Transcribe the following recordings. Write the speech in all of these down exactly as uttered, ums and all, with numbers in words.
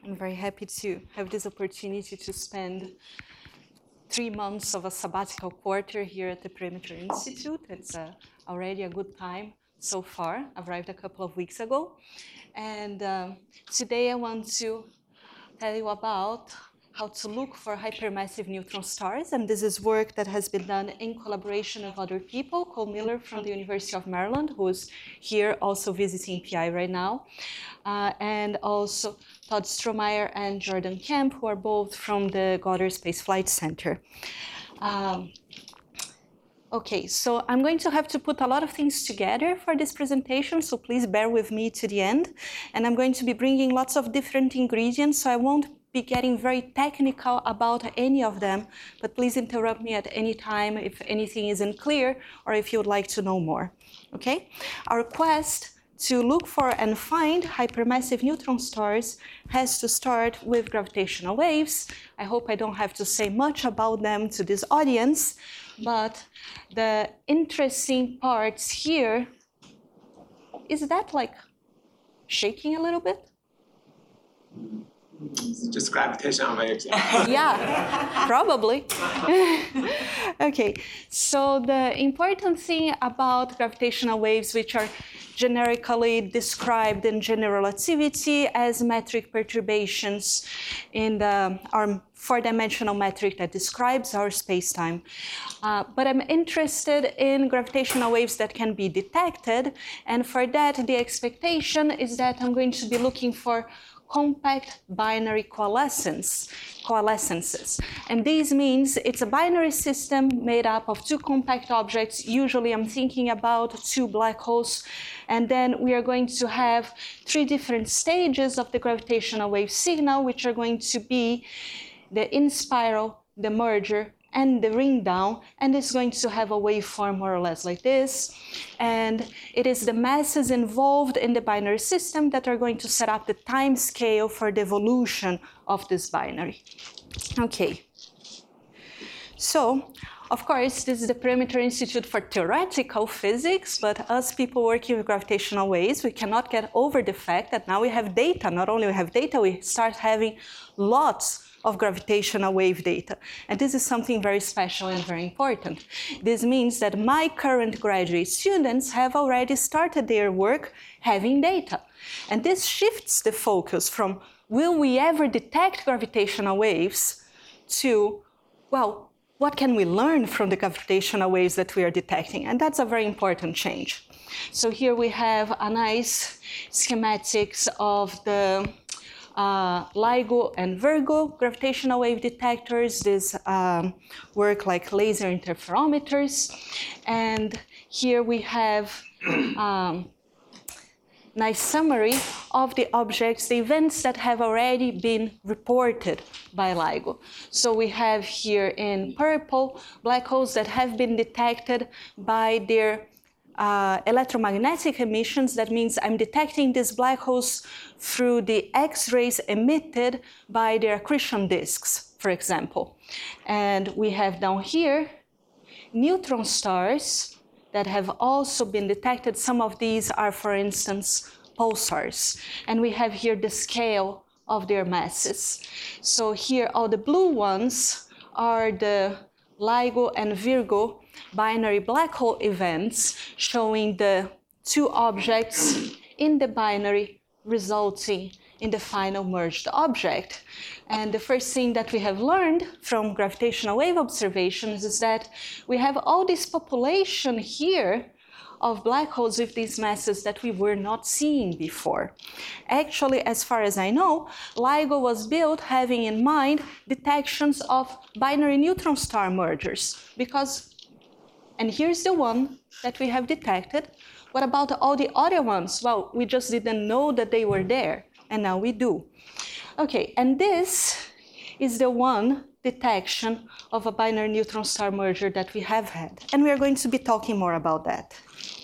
I'm very happy to have this opportunity to spend three months of a sabbatical quarter here at the Perimeter Institute. It's uh, already a good time so far. I arrived a couple of weeks ago. And um, today I want to tell you about how to look for hypermassive neutron stars. And this is work that has been done in collaboration with other people. Cole Miller from the University of Maryland, who's here also visiting P I right now. Uh, and also Todd Strohmeyer and Jordan Kemp, who are both from the Goddard Space Flight Center. Um, Okay, so I'm going to have to put a lot of things together for this presentation, so please bear with me to the end. And I'm going to be bringing lots of different ingredients, so I won't be getting very technical about any of them, but please interrupt me at any time if anything isn't clear or if you would like to know more, okay? Our quest to look for and find hypermassive neutron stars has to start with gravitational waves. I hope I don't have to say much about them to this audience, but the interesting parts here, is that like shaking a little bit? It's just gravitational waves. Yeah, probably. Okay, so the important thing about gravitational waves, which are generically described in general relativity as metric perturbations in the our four-dimensional metric that describes our spacetime. Uh, but I'm interested in gravitational waves that can be detected, and for that the expectation is that I'm going to be looking for compact binary coalescence, coalescences. And this means it's a binary system made up of two compact objects. Usually I'm thinking about two black holes. And then we are going to have three different stages of the gravitational wave signal, which are going to be the in-spiral, the merger, and the ring down, and it's going to have a waveform more or less like this. And it is the masses involved in the binary system that are going to set up the time scale for the evolution of this binary. Okay. So, of course, this is the Perimeter Institute for Theoretical Physics, but us people working with gravitational waves, we cannot get over the fact that now we have data. Not only we have data, we start having lots of gravitational wave data. And this is something very special and very important. This means that my current graduate students have already started their work having data. And this shifts the focus from will we ever detect gravitational waves to, well, what can we learn from the gravitational waves that we are detecting? And that's a very important change. So here we have a nice schematics of the Uh, LIGO and Virgo gravitational wave detectors. These um, work like laser interferometers. And here we have um, nice summary of the objects, the events that have already been reported by LIGO. So we have here in purple black holes that have been detected by their Uh, electromagnetic emissions. That means I'm detecting these black holes through the X-rays emitted by their accretion disks, for example. And we have down here neutron stars that have also been detected. Some of these are, for instance, pulsars. And we have here the scale of their masses. So here all the blue ones are the LIGO and Virgo binary black hole events, showing the two objects in the binary resulting in the final merged object. And the first thing that we have learned from gravitational wave observations is that we have all this population here of black holes with these masses that we were not seeing before. Actually, as far as I know, LIGO was built having in mind detections of binary neutron star mergers, because, and here's the one that we have detected. What about all the other ones? Well, we just didn't know that they were there, and now we do. Okay, and this is the one detection of a binary neutron star merger that we have had. And we are going to be talking more about that.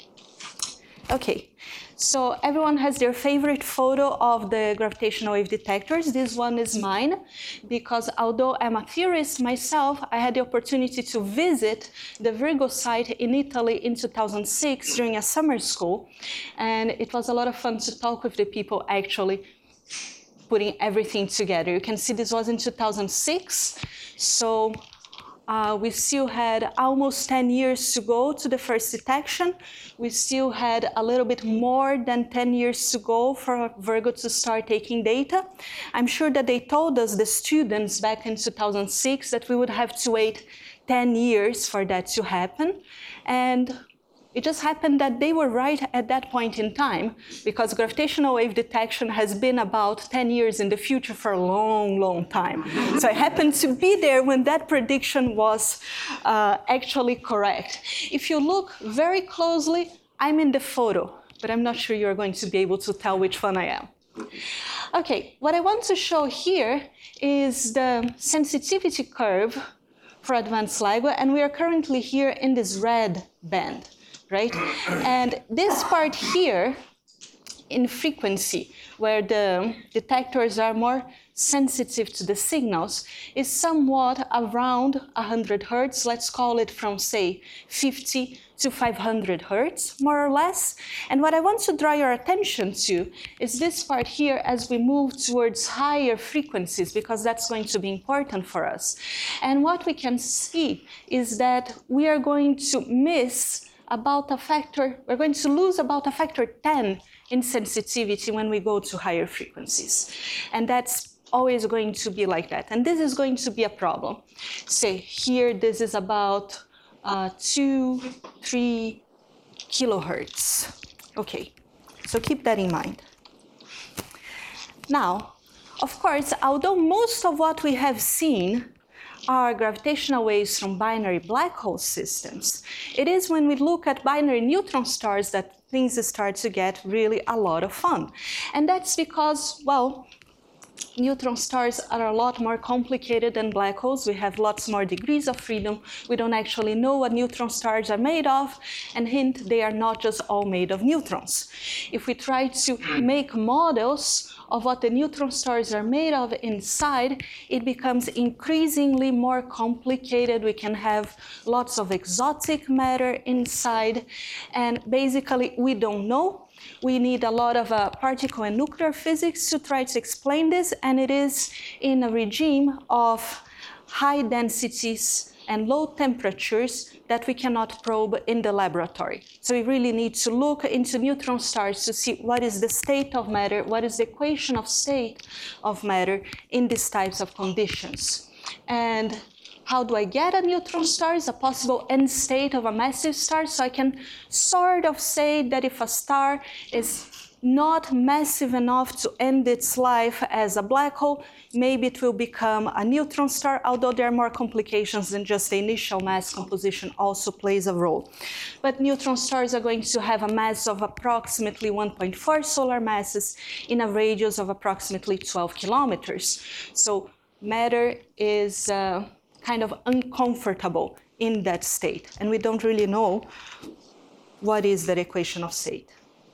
Okay, so everyone has their favorite photo of the gravitational wave detectors. This one is mine, because although I'm a theorist myself, I had the opportunity to visit the Virgo site in Italy in two thousand six during a summer school. And it was a lot of fun to talk with the people actually putting everything together. You can see this was in two thousand six, so uh, we still had almost ten years to go to the first detection. We still had a little bit more than ten years to go for Virgo to start taking data. I'm sure that they told us, the students back in two thousand six, that we would have to wait ten years for that to happen. And it just happened that they were right at that point in time, because gravitational wave detection has been about ten years in the future for a long, long time. So I happened to be there when that prediction was uh, actually correct. If you look very closely, I'm in the photo, but I'm not sure you're going to be able to tell which one I am. Okay, what I want to show here is the sensitivity curve for advanced LIGO, and we are currently here in this red band. Right? And this part here in frequency, where the detectors are more sensitive to the signals, is somewhat around one hundred hertz. Let's call it from, say, fifty to five hundred hertz, more or less. And what I want to draw your attention to is this part here as we move towards higher frequencies, because that's going to be important for us. And what we can see is that we are going to miss about a factor, we're going to lose about a factor ten in sensitivity when we go to higher frequencies. And that's always going to be like that. And this is going to be a problem. Say here, this is about uh, two, three kilohertz. Okay, so keep that in mind. Now, of course, although most of what we have seen are gravitational waves from binary black hole systems, it is when we look at binary neutron stars that things start to get really a lot of fun. And that's because, well, neutron stars are a lot more complicated than black holes. We have lots more degrees of freedom. We don't actually know what neutron stars are made of, and hint, they are not just all made of neutrons. If we try to make models of what the neutron stars are made of inside, it becomes increasingly more complicated. We can have lots of exotic matter inside, and basically we don't know. We need a lot of uh, particle and nuclear physics to try to explain this, and it is in a regime of high densities and low temperatures that we cannot probe in the laboratory. So we really need to look into neutron stars to see what is the state of matter, what is the equation of state of matter in these types of conditions. And how do I get a neutron star? Is a possible end state of a massive star. So I can sort of say that if a star is not massive enough to end its life as a black hole, maybe it will become a neutron star, although there are more complications than just the initial mass composition also plays a role. But neutron stars are going to have a mass of approximately one point four solar masses in a radius of approximately twelve kilometers. So matter is uh, kind of uncomfortable in that state, and we don't really know what is that equation of state.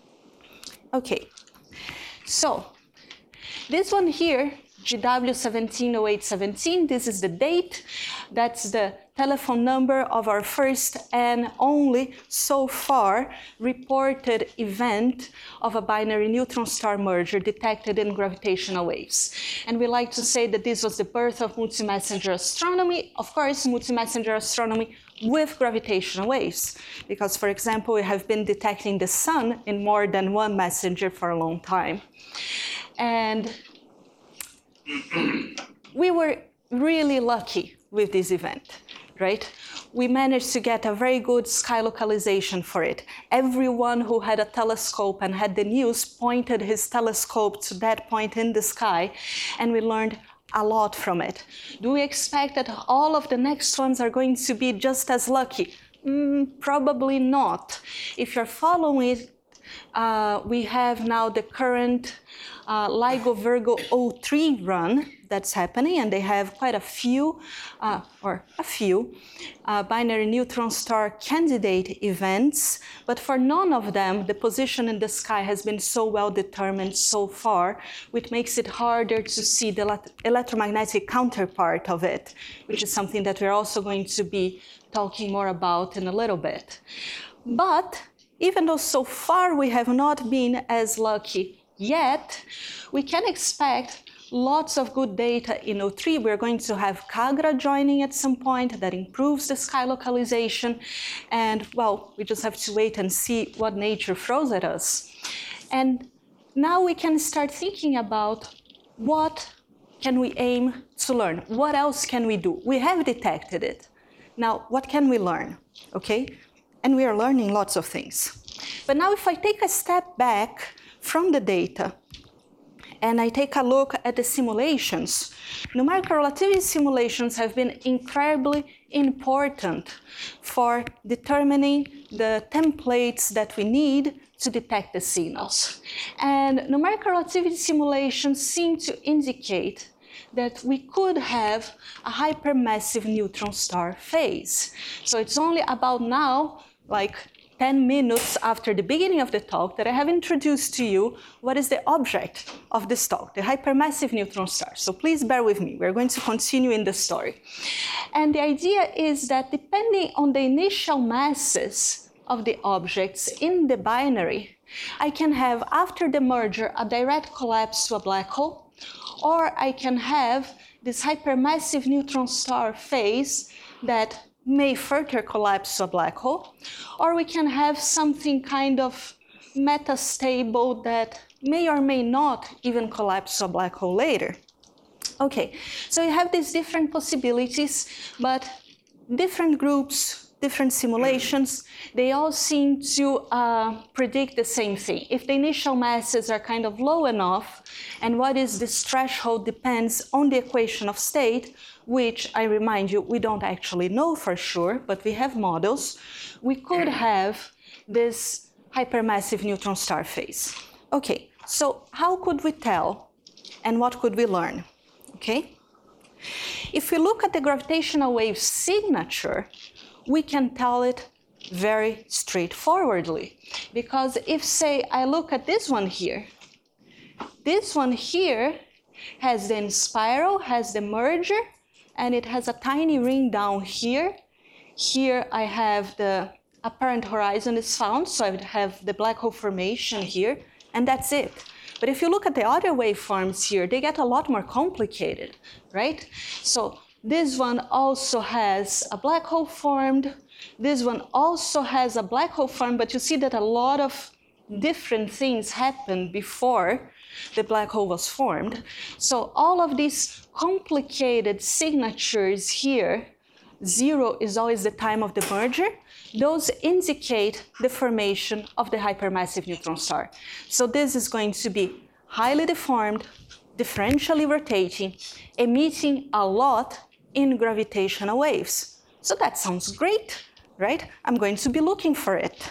Okay, so this one here, G W seventeen oh eight seventeen, this is the date. That's the telephone number of our first and only so far reported event of a binary neutron star merger detected in gravitational waves. And we like to say that this was the birth of multi-messenger astronomy. Of course, multi-messenger astronomy with gravitational waves, because, for example, we have been detecting the sun in more than one messenger for a long time. And we were really lucky with this event, right? We managed to get a very good sky localization for it. Everyone who had a telescope and had the news pointed his telescope to that point in the sky, and we learned a lot from it. Do we expect that all of the next ones are going to be just as lucky? Mm, probably not. If you're following it, uh, we have now the current uh, LIGO Virgo oh three run that's happening, and they have quite a few, uh, or a few, uh, binary neutron star candidate events, but for none of them, the position in the sky has been so well determined so far, which makes it harder to see the electromagnetic counterpart of it, which is something that we're also going to be talking more about in a little bit. But even though so far we have not been as lucky yet, we can expect lots of good data in O three. We're going to have CAGRA joining at some point that improves the sky localization. And, well, we just have to wait and see what nature throws at us. And now we can start thinking about what can we aim to learn? What else can we do? We have detected it. Now, what can we learn? Okay? And we are learning lots of things. But now if I take a step back from the data and I take a look at the simulations, numerical relativity simulations have been incredibly important for determining the templates that we need to detect the signals. And numerical relativity simulations seem to indicate that we could have a hypermassive neutron star phase. So it's only about now, like ten minutes after the beginning of the talk, that I have introduced to you what is the object of this talk, the hypermassive neutron star. So please bear with me. We're going to continue in the story. And the idea is that depending on the initial masses of the objects in the binary, I can have, after the merger, a direct collapse to a black hole, or I can have this hypermassive neutron star phase that may further collapse to a black hole, or we can have something kind of metastable that may or may not even collapse to a black hole later. Okay, so you have these different possibilities, but different groups, different simulations, they all seem to uh, predict the same thing. If the initial masses are kind of low enough, and what is this threshold depends on the equation of state, which I remind you, we don't actually know for sure, but we have models, we could have this hypermassive neutron star phase. Okay, so how could we tell, and what could we learn? Okay, if we look at the gravitational wave signature, we can tell it very straightforwardly. Because if, say, I look at this one here, this one here has the spiral, has the merger, and it has a tiny ring down here. Here I have the apparent horizon is found, so I would have the black hole formation here, and that's it. But if you look at the other waveforms here, they get a lot more complicated, right? So this one also has a black hole formed. This one also has a black hole formed, but you see that a lot of different things happened before the black hole was formed. So all of these complicated signatures here, zero is always the time of the merger, those indicate the formation of the hypermassive neutron star. So this is going to be highly deformed, differentially rotating, emitting a lot in gravitational waves. So that sounds great, right? I'm going to be looking for it.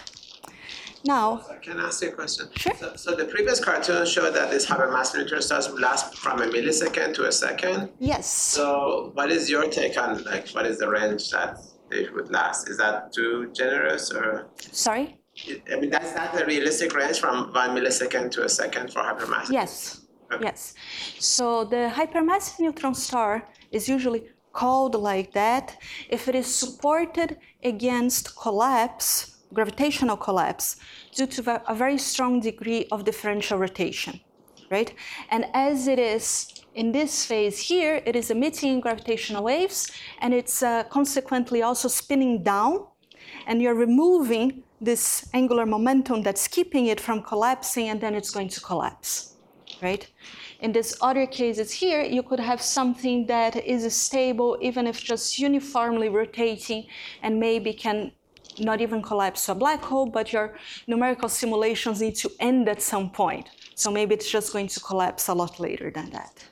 Now, So can I ask you a question? Sure. So, so the previous cartoon showed that this hypermassive neutron stars would last from a millisecond to a second. yes. So what is your take on, like, what is the range that they would last? Is that too generous, or? Sorry? I mean, that's not the realistic range from one millisecond to a second for hypermassive? Yes, Okay. yes. So the hypermassive neutron star is usually called like that if it is supported against collapse, gravitational collapse, due to a very strong degree of differential rotation, right? And as it is in this phase here, it is emitting gravitational waves, and it's uh, consequently also spinning down, and you're removing this angular momentum that's keeping it from collapsing, and then it's going to collapse, right? In these other cases here, you could have something that is stable, even if just uniformly rotating, and maybe can not even collapse to a black hole, but your numerical simulations need to end at some point. So maybe it's just going to collapse a lot later than that.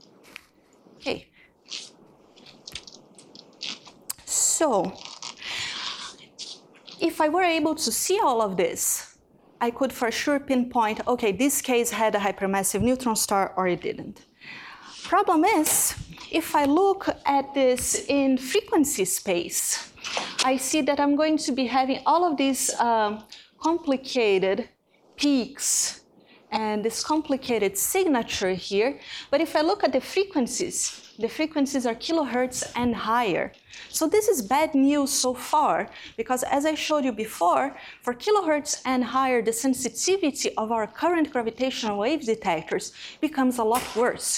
Okay. So, if I were able to see all of this, I could for sure pinpoint, okay, this case had a hypermassive neutron star or it didn't. Problem is, if I look at this in frequency space, I see that I'm going to be having all of these um, complicated peaks and this complicated signature here. But if I look at the frequencies, the frequencies are kilohertz and higher. So this is bad news so far, because as I showed you before, for kilohertz and higher, the sensitivity of our current gravitational wave detectors becomes a lot worse.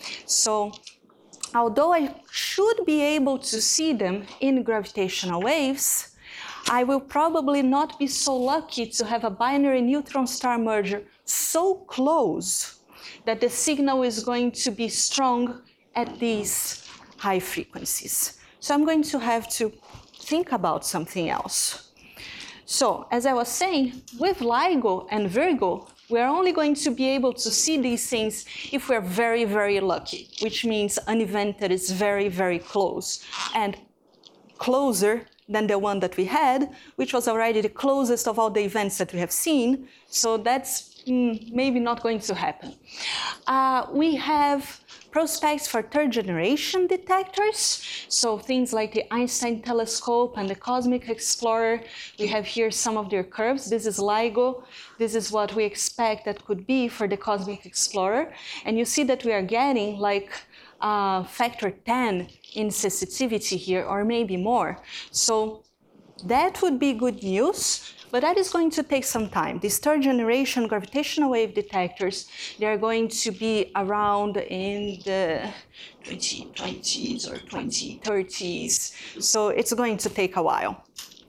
So although I should be able to see them in gravitational waves, I will probably not be so lucky to have a binary neutron star merger so close that the signal is going to be strong at these high frequencies. So I'm going to have to think about something else. So as I was saying, with LIGO and Virgo, we're only going to be able to see these things if we're very, very lucky, which means an event that is very, very close and closer than the one that we had, which was already the closest of all the events that we have seen. So that's mm, maybe not going to happen. Uh, we have prospects for third generation detectors. So things like the Einstein telescope and the Cosmic Explorer. We have here some of their curves. This is LIGO. This is what we expect that could be for the Cosmic Explorer. And you see that we are getting like uh, factor ten in sensitivity here, or maybe more. So that would be good news, but that is going to take some time. These third generation gravitational wave detectors, they are going to be around in the twenty twenties or twenty thirties. So it's going to take a while.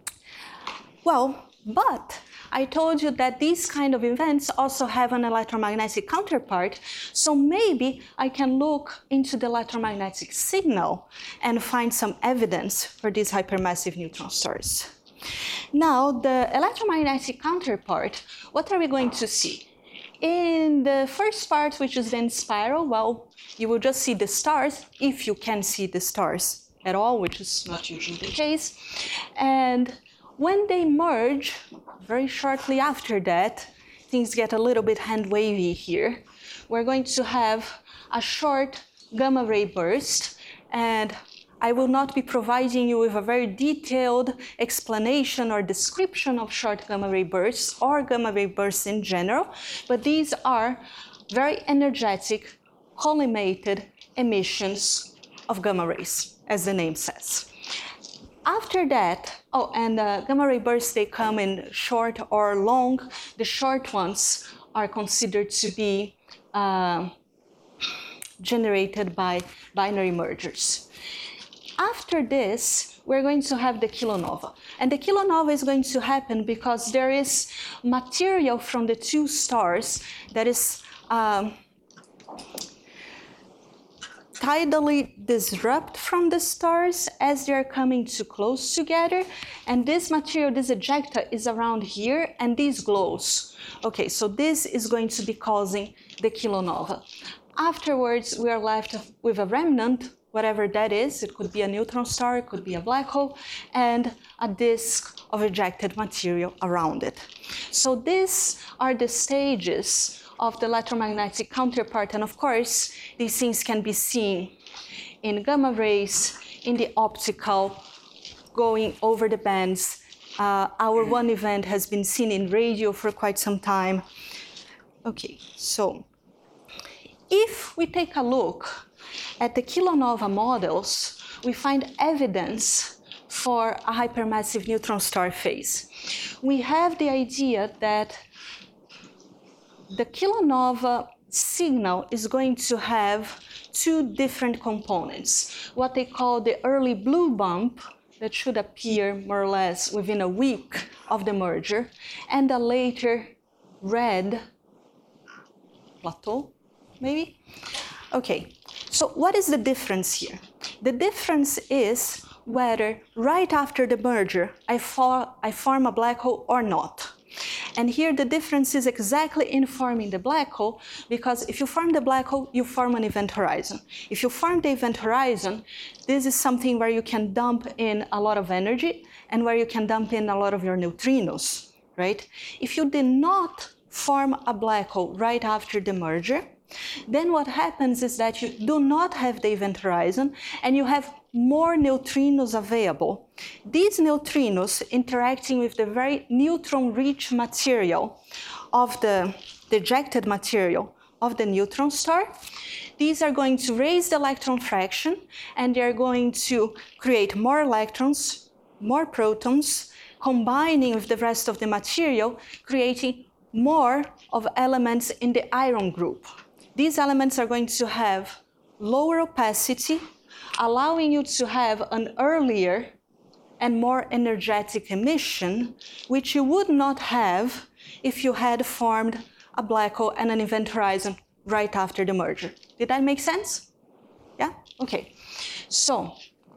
Well, but I told you that these kind of events also have an electromagnetic counterpart, so maybe I can look into the electromagnetic signal and find some evidence for these hypermassive neutron stars. Now, the electromagnetic counterpart, what are we going to see? In the first part, which is then spiral, well, you will just see the stars, if you can see the stars at all, which is not usually the case. And when they merge, very shortly after that, things get a little bit hand-wavy here. We're going to have a short gamma ray burst, and I will not be providing you with a very detailed explanation or description of short gamma ray bursts or gamma ray bursts in general, but these are very energetic, collimated emissions of gamma rays, as the name says. After that, oh, and uh, gamma ray bursts, they come in short or long. The short ones are considered to be uh, generated by binary mergers. After this, we're going to have the kilonova. And the kilonova is going to happen because there is material from the two stars that is um, tidally disrupt from the stars as they're coming too close together. And this material, this ejecta, is around here, and these glows. Okay, so this is going to be causing the kilonova. Afterwards, we are left with a remnant, whatever that is. It could be a neutron star, it could be a black hole, and a disk of ejected material around it. So these are the stages of the electromagnetic counterpart, and of course, these things can be seen in gamma rays, in the optical, going over the bands. Uh, our one event has been seen in radio for quite some time. Okay, so if we take a look at the kilonova models, we find evidence for a hypermassive neutron star phase. We have the idea that the kilonova signal is going to have two different components, what they call the early blue bump that should appear more or less within a week of the merger, and a later red plateau, maybe? Okay, so what is the difference here? The difference is whether right after the merger I, for, I form a black hole or not. And here the difference is exactly in forming the black hole, because if you form the black hole, you form an event horizon. If you form the event horizon, this is something where you can dump in a lot of energy and where you can dump in a lot of your neutrinos, right? If you did not form a black hole right after the merger, then what happens is that you do not have the event horizon and you have more neutrinos available. These neutrinos interacting with the very neutron-rich material of the, the ejected material of the neutron star, these are going to raise the electron fraction, and they're going to create more electrons, more protons, combining with the rest of the material, creating more of elements in the iron group. These elements are going to have lower opacity, allowing you to have an earlier and more energetic emission, which you would not have if you had formed a black hole and an event horizon right after the merger. Did that make sense? Yeah? Okay. So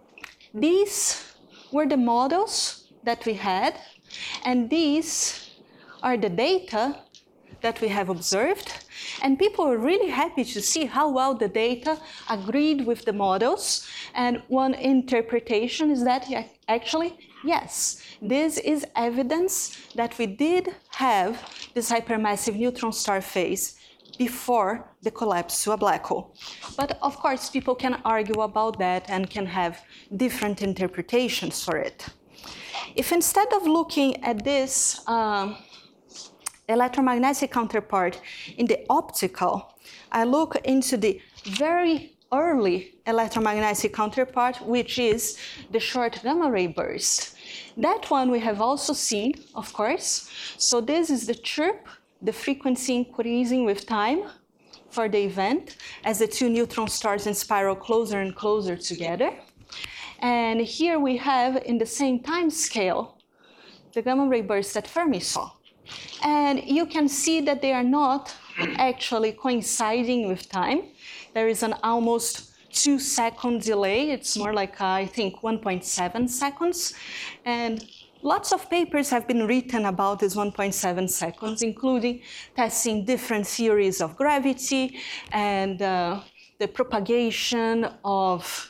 these were the models that we had, and these are the data that we have observed. And people were really happy to see how well the data agreed with the models. And one interpretation is that actually, yes, this is evidence that we did have this hypermassive neutron star phase before the collapse to a black hole. But of course, people can argue about that and can have different interpretations for it. If instead of looking at this um, electromagnetic counterpart in the optical, I look into the very early electromagnetic counterpart, which is the short gamma ray burst. That one we have also seen, of course. So this is the chirp, the frequency increasing with time for the event as the two neutron stars spiral closer and closer together. And here we have, in the same time scale, the gamma ray burst that Fermi saw. And you can see that they are not actually coinciding with time. There is an almost two second delay. It's more like, uh, I think, one point seven seconds. And lots of papers have been written about this one point seven seconds, including testing different theories of gravity and uh, the propagation of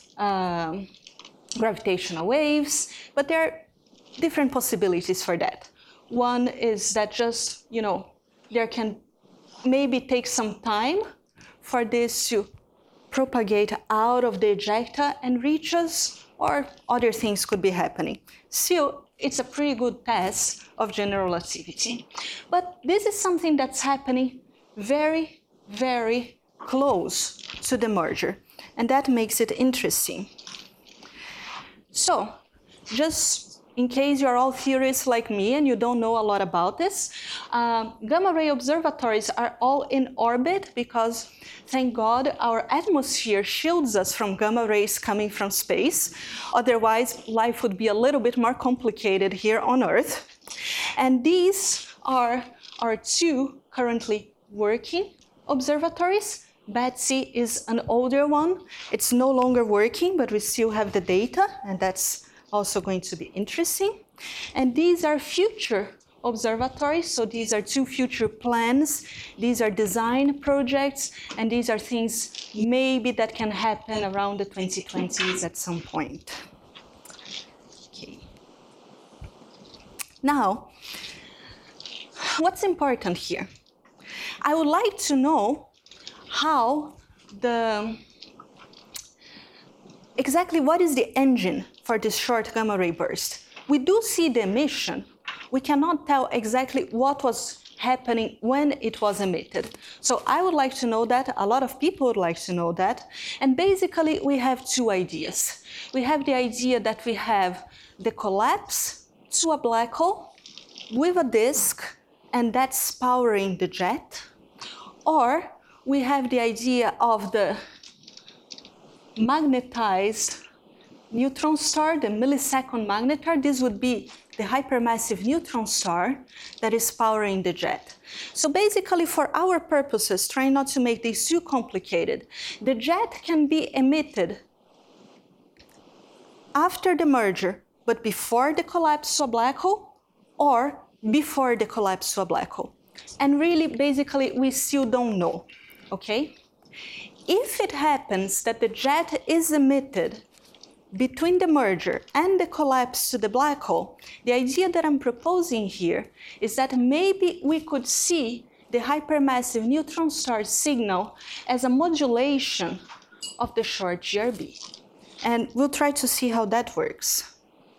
um, gravitational waves. But there are different possibilities for that. One is that just, you know, there can maybe take some time for this to propagate out of the ejecta and reach us, or other things could be happening. Still, it's a pretty good test of general relativity. But this is something that's happening very, very close to the merger, and that makes it interesting. So, just in case you're all theorists like me and you don't know a lot about this, um, gamma ray observatories are all in orbit because, thank God, our atmosphere shields us from gamma rays coming from space. Otherwise, life would be a little bit more complicated here on Earth. And these are our two currently working observatories. Betsy is an older one. It's no longer working, but we still have the data, and that's also going to be interesting. And these are future observatories, so these are two future plans. These are design projects, and these are things maybe that can happen around the twenty twenties at some point. Okay. Now, what's important here? I would like to know how the exactly what is the engine for this short gamma ray burst. We do see the emission. We cannot tell exactly what was happening when it was emitted. So I would like to know that. A lot of people would like to know that. And basically, we have two ideas. We have the idea that we have the collapse to a black hole with a disk, and that's powering the jet. Or we have the idea of the magnetized neutron star, the millisecond magnetar. This would be the hypermassive neutron star that is powering the jet. So basically, for our purposes, trying not to make this too complicated, the jet can be emitted after the merger, but before the collapse to a black hole, or before the collapse to a black hole. And really, basically, we still don't know, okay? If it happens that the jet is emitted between the merger and the collapse to the black hole, the idea that I'm proposing here is that maybe we could see the hypermassive neutron star signal as a modulation of the short G R B. And we'll try to see how that works.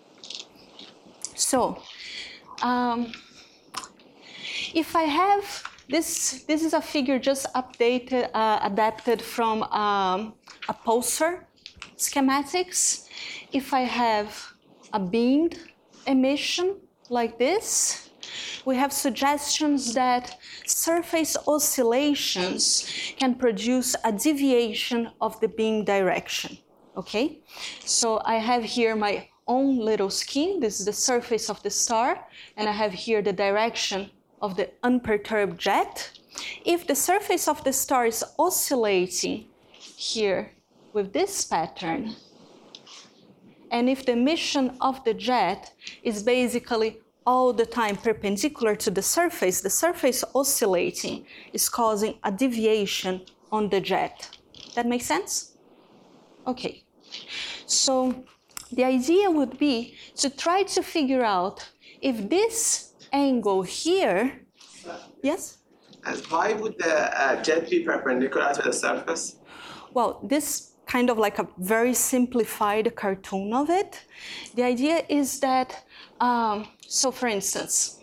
So, um, if I have This, this is a figure just updated, uh, adapted from um, a pulsar schematics. If I have a beamed emission like this, we have suggestions that surface oscillations can produce a deviation of the beam direction, okay? So I have here my own little scheme. This is the surface of the star, and I have here the direction of the unperturbed jet. If the surface of the star is oscillating here with this pattern, and if the emission of the jet is basically all the time perpendicular to the surface, the surface oscillating is causing a deviation on the jet. That makes sense? Okay. So the idea would be to try to figure out if this angle here, yes? And why would the uh, jet be perpendicular to the surface? Well, this kind of like a very simplified cartoon of it. The idea is that, um, so for instance,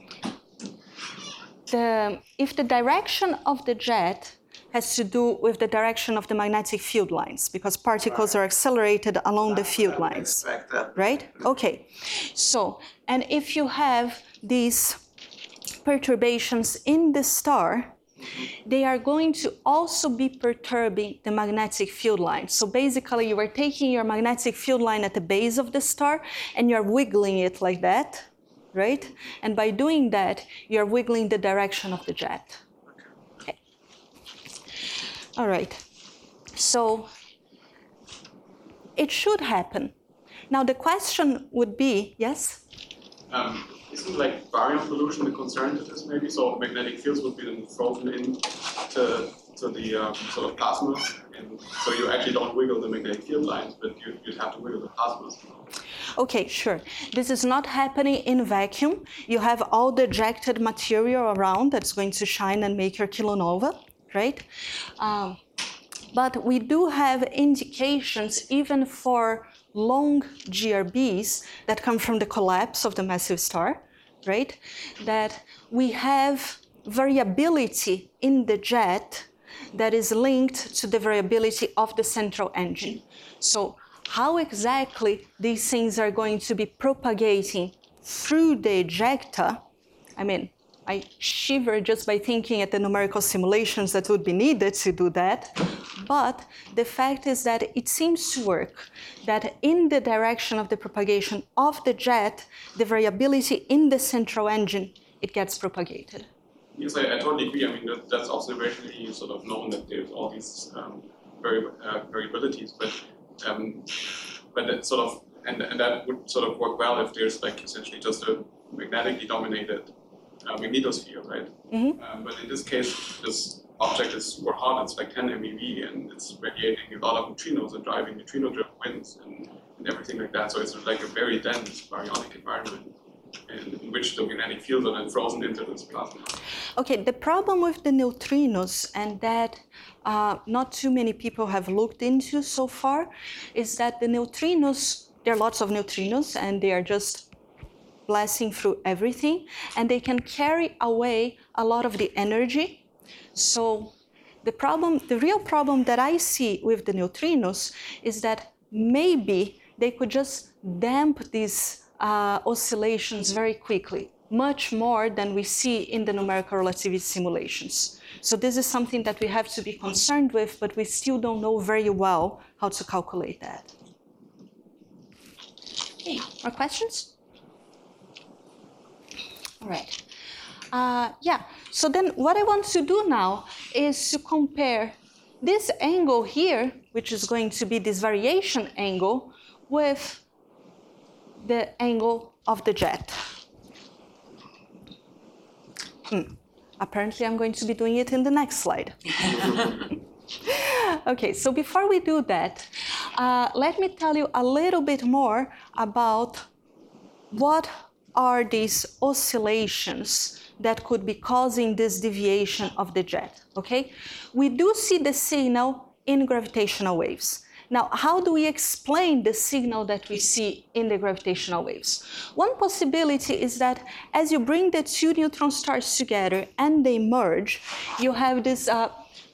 the, if the direction of the jet has to do with the direction of the magnetic field lines, because particles are accelerated along the field lines, right? Okay, so, and if you have these perturbations in the star, they are going to also be perturbing the magnetic field line. So basically you are taking your magnetic field line at the base of the star and you're wiggling it like that, right? And by doing that, you're wiggling the direction of the jet. Okay. All right. So it should happen. Now the question would be, yes? Um, Isn't like baryon pollution the concern to this maybe? So magnetic fields would be then frozen in to, to the um, sort of plasma, and so you actually don't wiggle the magnetic field lines, but you, you'd have to wiggle the plasmas. Okay, sure. This is not happening in vacuum. You have all the ejected material around that's going to shine and make your kilonova, right? Um, but we do have indications even for long G R Bs that come from the collapse of the massive star, right? That we have variability in the jet that is linked to the variability of the central engine. So how exactly these things are going to be propagating through the ejecta, I mean, I shiver just by thinking at the numerical simulations that would be needed to do that. But the fact is that it seems to work, that in the direction of the propagation of the jet, the variability in the central engine, it gets propagated. Yes, I, I totally agree. I mean, that, that's observationally sort of known that there's all these um, vari uh, variabilities, but um, but that sort of, and, and that would sort of work well if there's like essentially just a magnetically dominated Uh, magnetosphere, right? Mm-hmm. um, but in this case, this object is super hot. It's like ten MeV, and it's radiating a lot of neutrinos and driving neutrino-driven winds and, and everything like that. So it's like a very dense baryonic environment, and in which the magnetic fields are then frozen into this plasma. Okay, the problem with the neutrinos, and that uh, not too many people have looked into so far, is that the neutrinos, there are lots of neutrinos, and they are just blasting through everything, and they can carry away a lot of the energy. So the problem, the real problem that I see with the neutrinos is that maybe they could just damp these uh, oscillations very quickly, much more than we see in the numerical relativity simulations. So this is something that we have to be concerned with, but we still don't know very well how to calculate that. Okay, more questions? All right. Uh, yeah, so then what I want to do now is to compare this angle here, which is going to be this variation angle, with the angle of the jet. Hmm. Apparently, I'm going to be doing it in the next slide. Okay, so before we do that, uh, let me tell you a little bit more about what are these oscillations that could be causing this deviation of the jet, okay? We do see the signal in gravitational waves. Now, how do we explain the signal that we see in the gravitational waves? One possibility is that as you bring the two neutron stars together and they merge, you have this uh,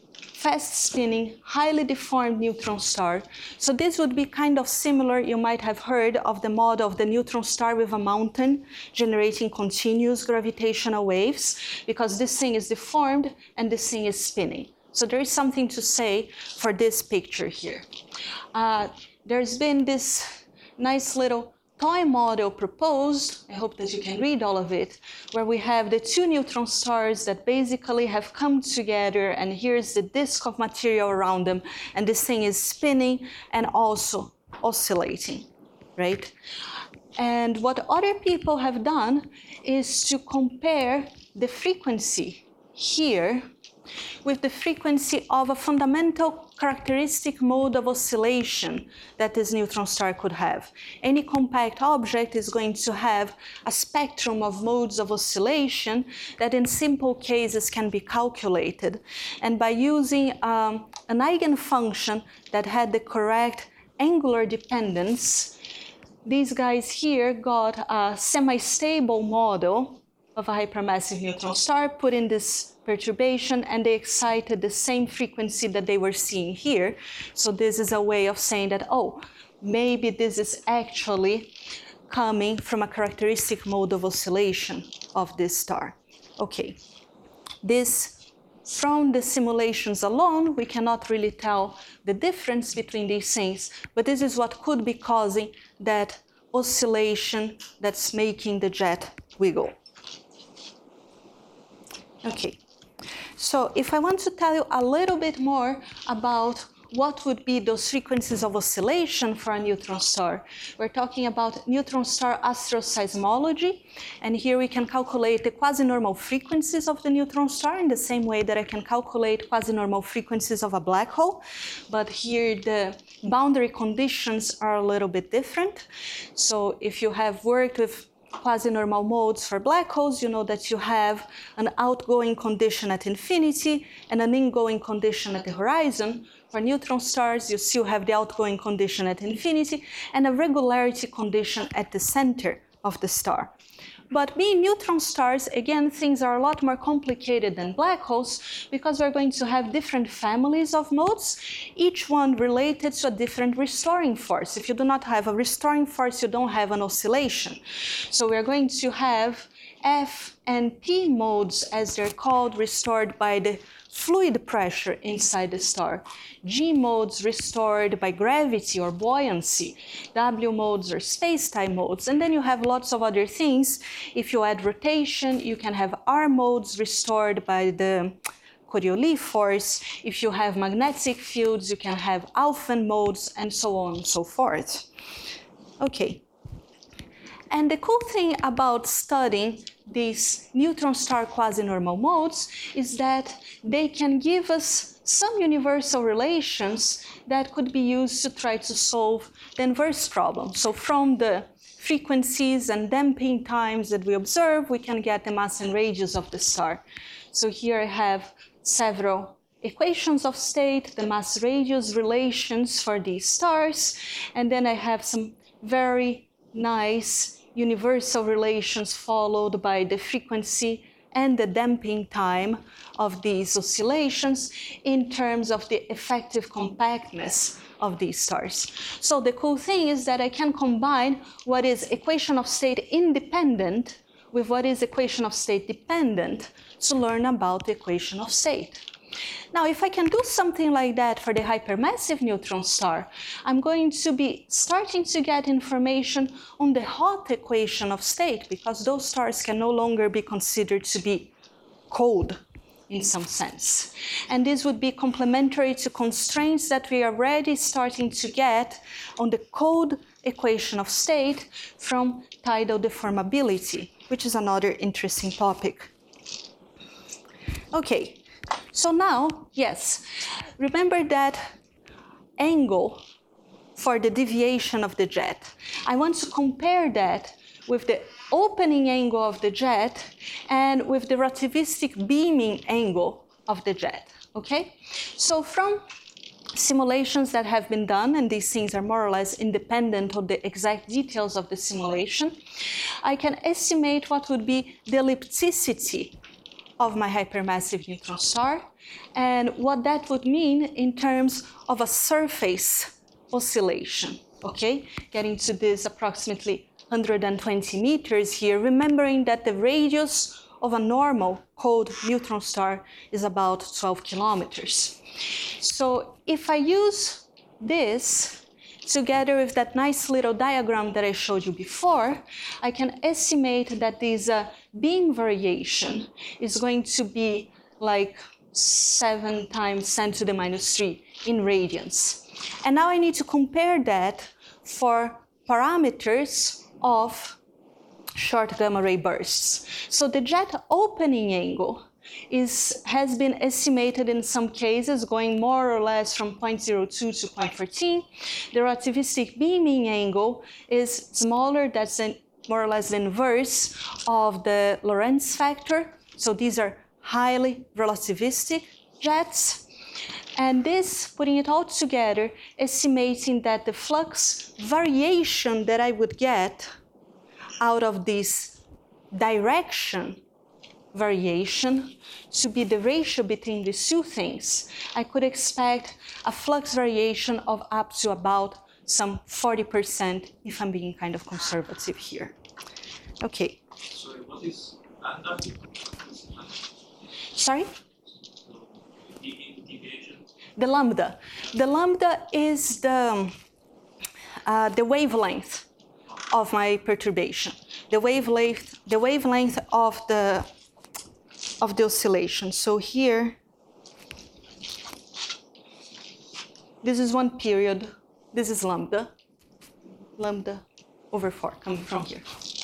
fast-spinning, highly deformed neutron star. So this would be kind of similar, you might have heard of the model of the neutron star with a mountain generating continuous gravitational waves, because this thing is deformed and this thing is spinning. So there is something to say for this picture here. Uh, there's been this nice little toy model proposed, I hope that you can read all of it, where we have the two neutron stars that basically have come together, and here's the disk of material around them, and this thing is spinning and also oscillating, right? And what other people have done is to compare the frequency here with the frequency of a fundamental characteristic mode of oscillation that this neutron star could have. Any compact object is going to have a spectrum of modes of oscillation that in simple cases can be calculated. And by using um, an eigenfunction that had the correct angular dependence, these guys here got a semi-stable model of a hypermassive neutron star, put in this perturbation, and they excited the same frequency that they were seeing here. So this is a way of saying that, oh, maybe this is actually coming from a characteristic mode of oscillation of this star. Okay, this, from the simulations alone, we cannot really tell the difference between these things, but this is what could be causing that oscillation that's making the jet wiggle. Okay, so if I want to tell you a little bit more about what would be those frequencies of oscillation for a neutron star, we're talking about neutron star astroseismology, and here we can calculate the quasi-normal frequencies of the neutron star in the same way that I can calculate quasi-normal frequencies of a black hole, but here the boundary conditions are a little bit different. So if you have worked with quasi-normal modes for black holes, you know that you have an outgoing condition at infinity and an ingoing condition at the horizon. For neutron stars, you still have the outgoing condition at infinity and a regularity condition at the center of the star. But being neutron stars, again, things are a lot more complicated than black holes, because we're going to have different families of modes, each one related to a different restoring force. If you do not have a restoring force, you don't have an oscillation. So we're going to have F and P modes, as they're called, restored by the fluid pressure inside the star. G modes restored by gravity or buoyancy. W modes are space-time modes. And then you have lots of other things. If you add rotation, you can have R modes restored by the Coriolis force. If you have magnetic fields, you can have Alfvén modes, and so on and so forth. Okay. And the cool thing about studying these neutron star quasi-normal modes is that they can give us some universal relations that could be used to try to solve the inverse problem. So from the frequencies and damping times that we observe, we can get the mass and radius of the star. So here I have several equations of state, the mass radius relations for these stars, and then I have some very nice universal relations followed by the frequency and the damping time of these oscillations in terms of the effective compactness of these stars. So the cool thing is that I can combine what is equation of state independent with what is equation of state dependent to learn about the equation of state. Now, if I can do something like that for the hypermassive neutron star, I'm going to be starting to get information on the hot equation of state, because those stars can no longer be considered to be cold in some sense. And this would be complementary to constraints that we are already starting to get on the cold equation of state from tidal deformability, which is another interesting topic. Okay. So now, yes, remember that angle for the deviation of the jet. I want to compare that with the opening angle of the jet and with the relativistic beaming angle of the jet, okay? So from simulations that have been done, and these things are more or less independent of the exact details of the simulation, I can estimate what would be the ellipticity of my hypermassive neutron star, and what that would mean in terms of a surface oscillation, okay? Getting to this approximately one hundred twenty meters here, remembering that the radius of a normal cold neutron star is about twelve kilometers. So if I use this together with that nice little diagram that I showed you before, I can estimate that this uh, beam variation is going to be like seven times ten to the minus three in radians. And now I need to compare that for parameters of short gamma ray bursts. So the jet opening angle is, has been estimated in some cases going more or less from zero point zero two to zero point one four. The relativistic beaming angle is smaller, that's an, more or less the inverse of the Lorentz factor. So these are highly relativistic jets. And this, putting it all together, estimating that the flux variation that I would get out of this direction variation to be the ratio between these two things, I could expect a flux variation of up to about some forty percent if I'm being kind of conservative here. Okay. Sorry, what is lambda? Sorry? Deviation? The lambda. The lambda is the, uh, the wavelength of my perturbation. The wavelength, the wavelength of the of the oscillation. So here, this is one period. This is lambda. Lambda over four coming from here.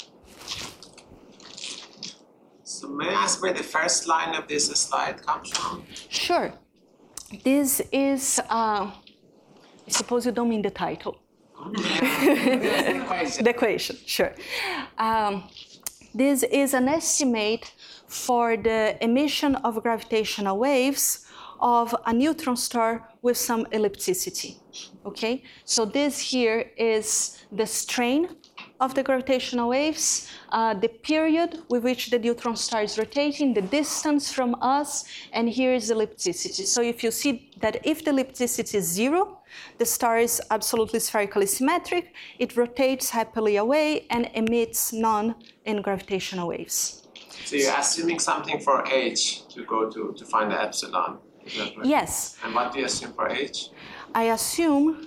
So may I ask where the first line of this slide comes from? Sure. This is, uh, I suppose you don't mean the title. The equation. The equation, sure. Um, this is an estimate for the emission of gravitational waves of a neutron star with some ellipticity, okay? So this here is the strain of the gravitational waves, uh, the period with which the neutron star is rotating, the distance from us, and here is ellipticity. So if you see that if the ellipticity is zero, the star is absolutely spherically symmetric, it rotates happily away and emits none in gravitational waves. So you're assuming something for h to go to to find the epsilon. Is that right? Yes, And what do you assume for h? I assume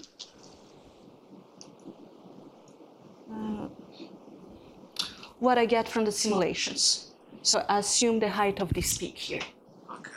uh, what I get from the simulations. So I assume the height of this peak here. Okay.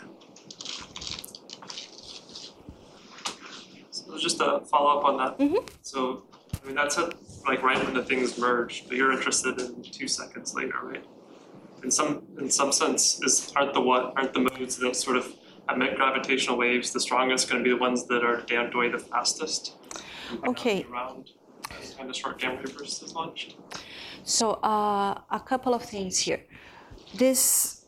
So just to follow up on that. Mhm. So, I mean, that's at, like right when the things merge, but you're interested in two seconds later, right? In some, in some sense, is aren't the what aren't the modes that sort of emit gravitational waves the strongest going to be the ones that are damped away the fastest? Okay. Around as kind of short gamma ray burst is launched. So uh, a couple of things here. This,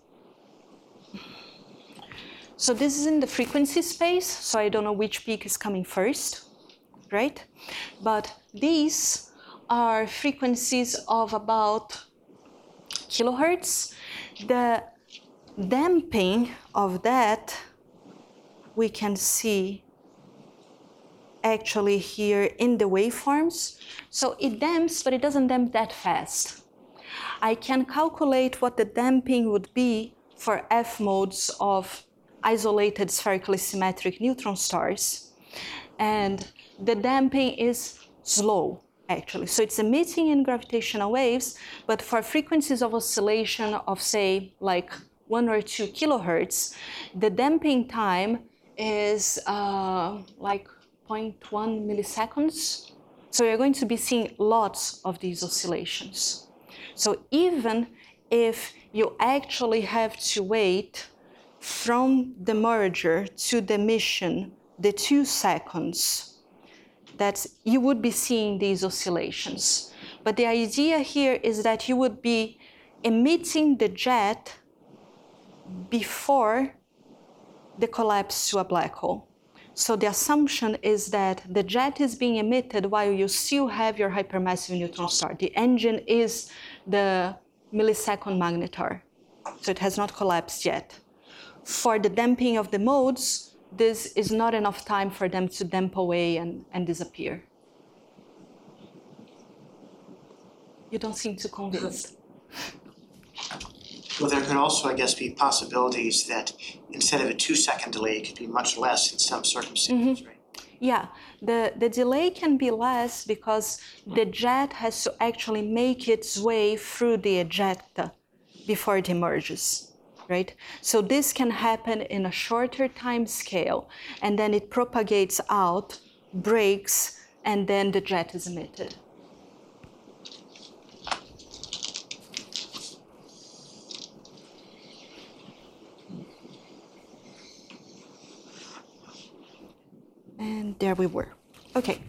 so this is in the frequency space, so I don't know which peak is coming first, right? But these are frequencies of about kilohertz. The damping of that we can see actually here in the waveforms. So it damps, but it doesn't damp that fast. I can calculate what the damping would be for F modes of isolated spherically symmetric neutron stars. And the damping is slow, actually. So it's emitting in gravitational waves, but for frequencies of oscillation of, say, like one or two kilohertz, the damping time is uh, like zero point one milliseconds. So you're going to be seeing lots of these oscillations. So even if you actually have to wait from the merger to the emission, the two seconds, that you would be seeing these oscillations. But the idea here is that you would be emitting the jet before the collapse to a black hole. So the assumption is that the jet is being emitted while you still have your hypermassive neutron star. The engine is the millisecond magnetar, so it has not collapsed yet. for the damping of the modes, this is not enough time for them to damp away and, and disappear. You don't seem too convinced. Well, there could also, I guess, be possibilities that instead of a two-second delay, it could be much less in some circumstances, right? Yeah, the, the delay can be less because the jet has to actually make its way through the ejecta before it emerges, right? So this can happen in a shorter time scale, and then it propagates out, breaks, and then the jet is emitted. And there we were. Okay.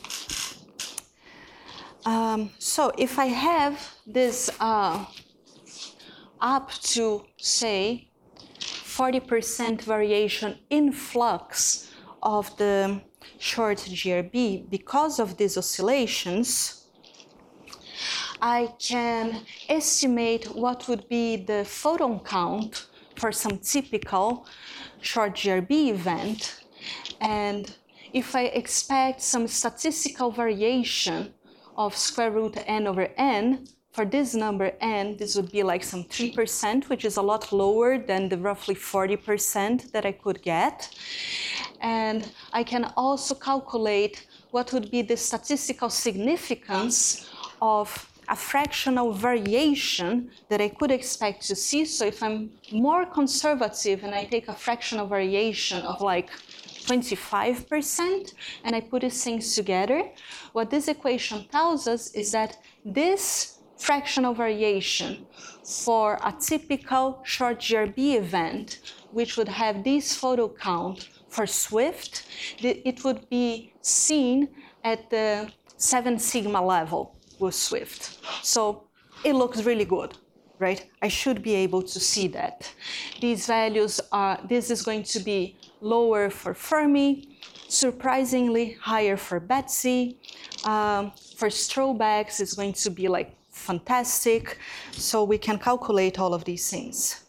Um, so if I have this uh, up to, say, forty percent variation in flux of the short G R B because of these oscillations, I can estimate what would be the photon count for some typical short G R B event. And if I expect some statistical variation of square root n over n, for this number n, this would be like some three percent, which is a lot lower than the roughly forty percent that I could get. And I can also calculate what would be the statistical significance of a fractional variation that I could expect to see. So if I'm more conservative and I take a fractional variation of like twenty-five percent, and I put these things together, what this equation tells us is that this fractional variation for a typical short G R B event, which would have this photon count for Swift, it would be seen at the seven sigma level with Swift. So it looks really good, right? I should be able to see that. These values are, this is going to be lower for Fermi, surprisingly higher for Betsy. Um, for Strobex, it's going to be like fantastic. So we can calculate all of these things.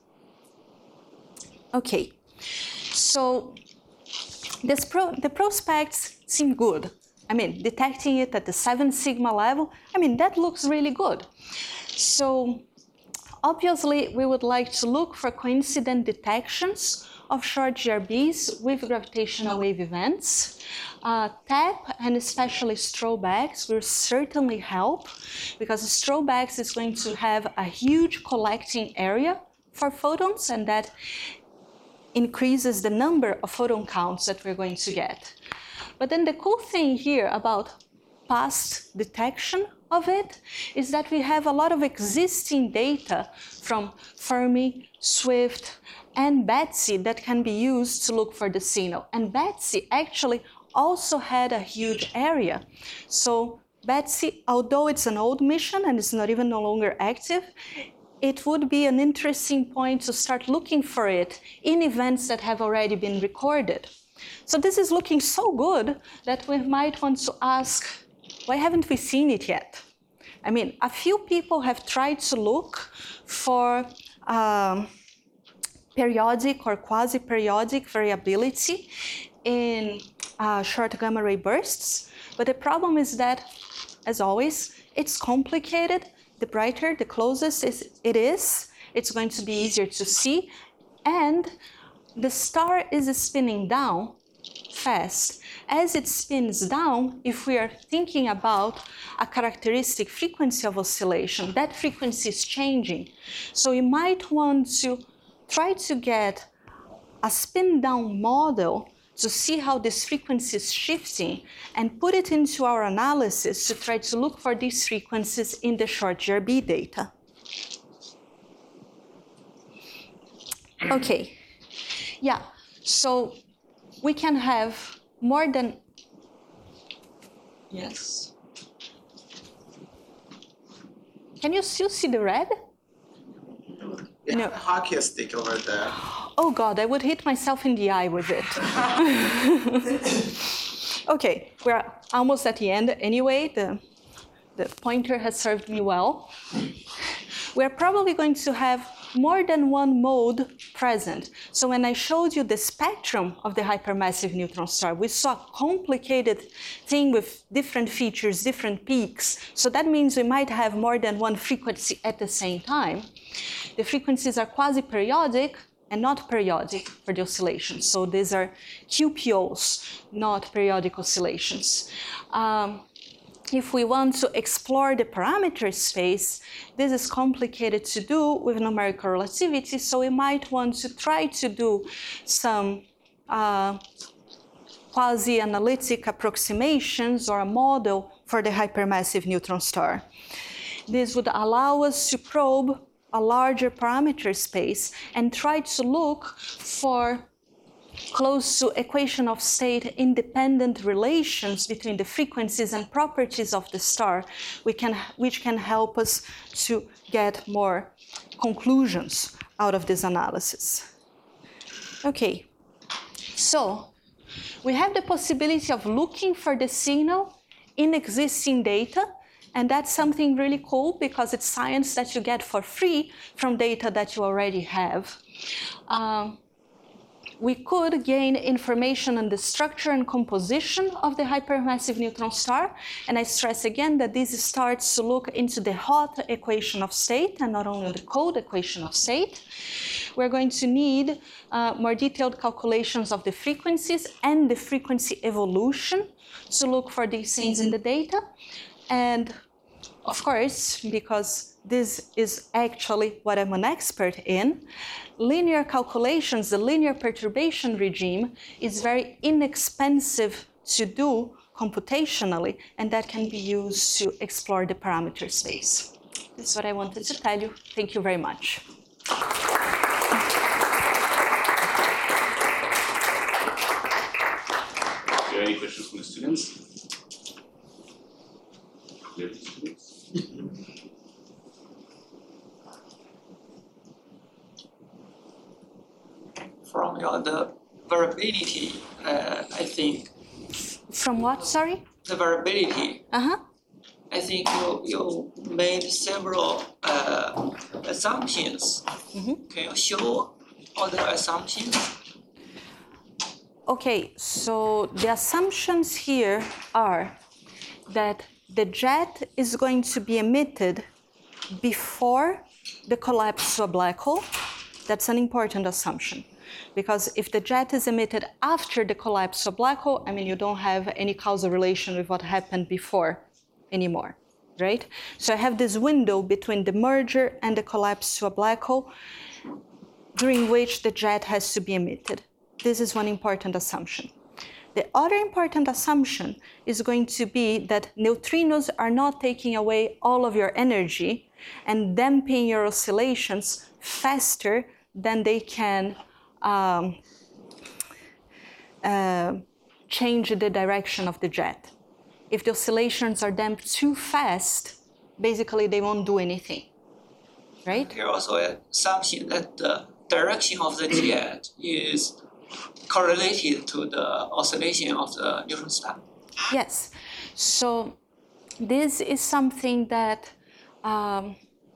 Okay, so this pro the prospects seem good. I mean, detecting it at the seven sigma level, I mean, that looks really good. So obviously, we would like to look for coincident detections of short G R Bs with gravitational wave events. Uh, T A P and especially Strobex will certainly help because Strobex is going to have a huge collecting area for photons, and that increases the number of photon counts that we're going to get. But then the cool thing here about past detection of it is that we have a lot of existing data from Fermi, Swift, and Betsy that can be used to look for the signal. And Betsy actually also had a huge area. So Betsy, although it's an old mission and it's not even no longer active, it would be an interesting point to start looking for it in events that have already been recorded. So this is looking so good that we might want to ask, why haven't we seen it yet? I mean, a few people have tried to look for um, periodic or quasi-periodic variability in uh, short gamma ray bursts, but the problem is that, as always, it's complicated. The brighter, the closest it is, it's going to be easier to see, and the star is spinning down fast. As it spins down, if we are thinking about a characteristic frequency of oscillation, that frequency is changing. So you might want to try to get a spin down model to see how this frequency is shifting and put it into our analysis to try to look for these frequencies in the short G R B data. Okay, yeah, so we can have more than, yes. Can you still see the red? You No. have a hockey stick over there. Oh God, I would hit myself in the eye with it. Okay, we're almost at the end anyway. The, the pointer has served me well. We're probably going to have more than one mode present. So when I showed you the spectrum of the hypermassive neutron star, we saw a complicated thing with different features, different peaks. So that means we might have more than one frequency at the same time. The frequencies are quasi-periodic and not periodic for the oscillations. So these are Q P Os, not periodic oscillations. Um, If we want to explore the parameter space, this is complicated to do with numerical relativity, so we might want to try to do some uh, quasi-analytic approximations or a model for the hypermassive neutron star. This would allow us to probe a larger parameter space and try to look for close to equation of state independent relations between the frequencies and properties of the star, we can, which can help us to get more conclusions out of this analysis. Okay, so we have the possibility of looking for the signal in existing data, and that's something really cool because it's science that you get for free from data that you already have. Um, We could gain information on the structure and composition of the hypermassive neutron star. And I stress again that this starts to look into the hot equation of state and not only the cold equation of state. We're going to need uh, more detailed calculations of the frequencies and the frequency evolution to look for these things in the data. And of course, because this is actually what I'm an expert in, linear calculations, the linear perturbation regime, is very inexpensive to do computationally, and that can be used to explore the parameter space. That's what I wanted to tell you. Thank you very much. Are there any questions from the students? From your the variability, uh, I think From what, sorry? the variability. Uh-huh. I think you you made several uh, assumptions. Mm-hmm. Can you show all the assumptions? Okay, so the assumptions here are that the jet is going to be emitted before the collapse to a black hole. That's an important assumption, because if the jet is emitted after the collapse to a black hole, I mean, you don't have any causal relation with what happened before anymore, right? So I have this window between the merger and the collapse to a black hole during which the jet has to be emitted. This is one important assumption. The other important assumption is going to be that neutrinos are not taking away all of your energy and damping your oscillations faster than they can um, uh, change the direction of the jet. If the oscillations are damped too fast, basically they won't do anything, right? Here also an assumption that the direction of the jet is correlated to the oscillation of the neutron star. Yes. So this is something that um,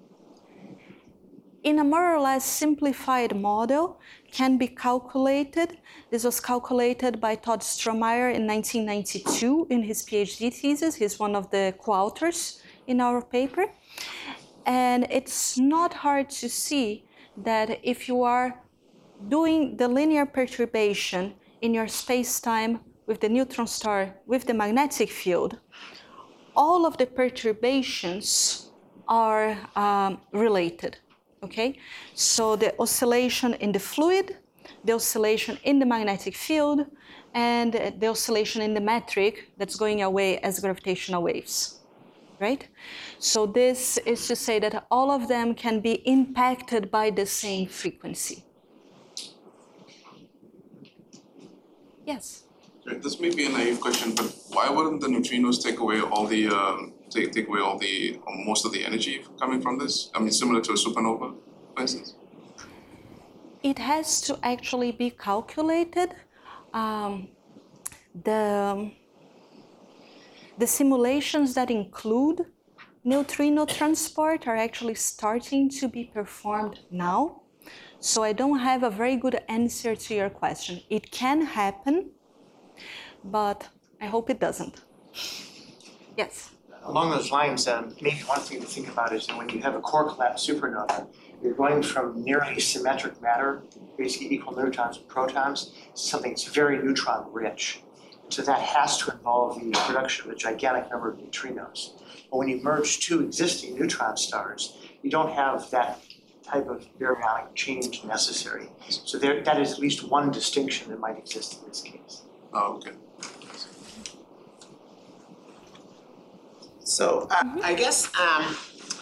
in a more or less simplified model can be calculated. This was calculated by Todd Strohmeyer in nineteen ninety-two in his PhD thesis. He's one of the co-authors in our paper. And it's not hard to see that if you are doing the linear perturbation in your space-time with the neutron star, with the magnetic field, all of the perturbations are um, related, okay? So the oscillation in the fluid, the oscillation in the magnetic field, and the oscillation in the metric that's going away as gravitational waves, right? So this is to say that all of them can be impacted by the same frequency. Yes? This may be a naive question, but why wouldn't the neutrinos take away all the um, take take away all the or most of the energy coming from this? I mean, similar to a supernova, for instance. It has to actually be calculated. Um, the the simulations that include neutrino transport are actually starting to be performed now. So I don't have a very good answer to your question. It can happen, but I hope it doesn't. Yes? Along those lines, um, maybe one thing to think about is that when you have a core collapse supernova, you're going from nearly symmetric matter, basically equal neutrons and protons, to something that's very neutron rich. So that has to involve the production of a gigantic number of neutrinos. But when you merge two existing neutron stars, you don't have that type of baryonic change necessary. So there, that is at least one distinction that might exist in this case. Oh, okay. So uh, I guess um,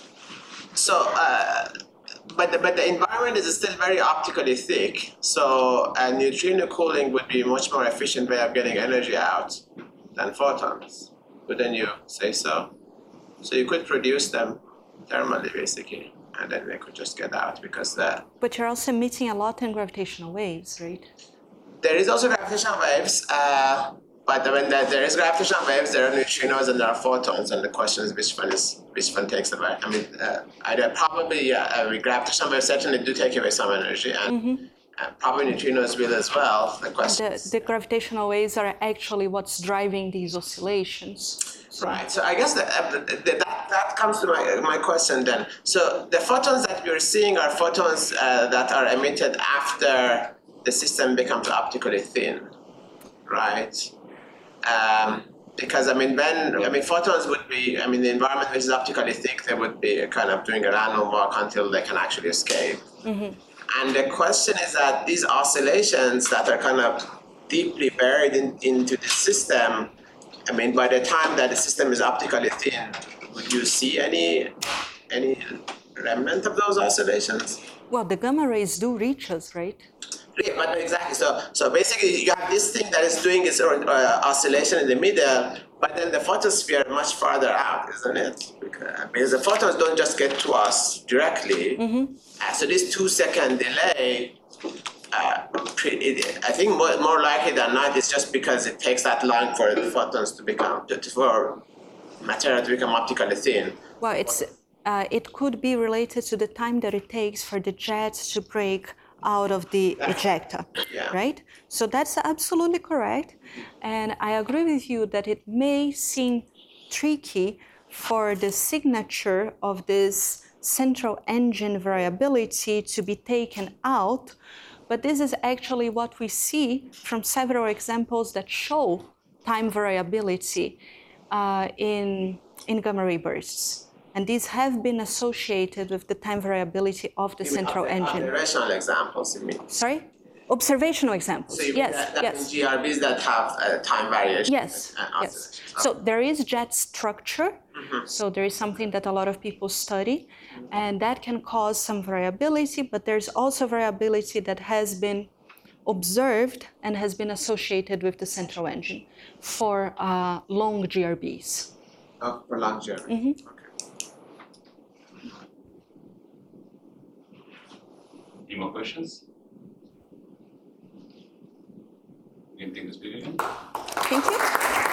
so. Uh, but the, but the environment is still very optically thick. So uh, neutrino cooling would be a much more efficient way of getting energy out than photons. Wouldn't you say so? So you could produce them thermally, basically, and then they could just get out because the. But you're also emitting a lot in gravitational waves, right? There is also gravitational waves. Uh, But when there, there is gravitational waves, there are neutrinos and there are photons, and the question is which one is which one takes away. I mean, uh, either probably uh, uh, gravitational waves certainly do take away some energy, and mm-hmm. uh, probably neutrinos will as well. The question the, is, the gravitational waves are actually what's driving these oscillations. So. Right. So I guess that, uh, that that comes to my my question then. So the photons that we're seeing are photons uh, that are emitted after the system becomes optically thin, right? Um, because I mean, when I mean, photons would be, I mean, the environment which is optically thick, they would be kind of doing a random walk until they can actually escape. Mm-hmm. And the question is that these oscillations that are kind of deeply buried in, into the system, I mean, by the time that the system is optically thin, would you see any any remnant of those oscillations? Well, the gamma rays do reach us, right? Right, but exactly. So, so basically, you have this thing that is doing its uh, oscillation in the middle, but then the photosphere much farther out, isn't it? Because the photons don't just get to us directly. Mm-hmm. Uh, so this two-second delay, uh, pre- it, I think more, more likely than not, it's just because it takes that long for the photons to become, to, for material to become optically thin. Well, it's uh, it could be related to the time that it takes for the jets to break out of the ejecta, yeah. right? So that's absolutely correct. And I agree with you that it may seem tricky for the signature of this central engine variability to be taken out, but this is actually what we see from several examples that show time variability uh, in, in gamma ray bursts. And these have been associated with the time variability of the you central mean engine. Observational examples, you mean? Sorry? Observational examples. So you yes, mean that, that yes. means G R Bs that have uh, time variation. Yes, uh, yes. So there is jet structure. Mm-hmm. So there is something that a lot of people study, and that can cause some variability, but there's also variability that has been observed and has been associated with the central engine for uh, long G R Bs. Oh, for long G R Bs. Mm-hmm. Okay. Any more questions? You can take this video again. Thank you.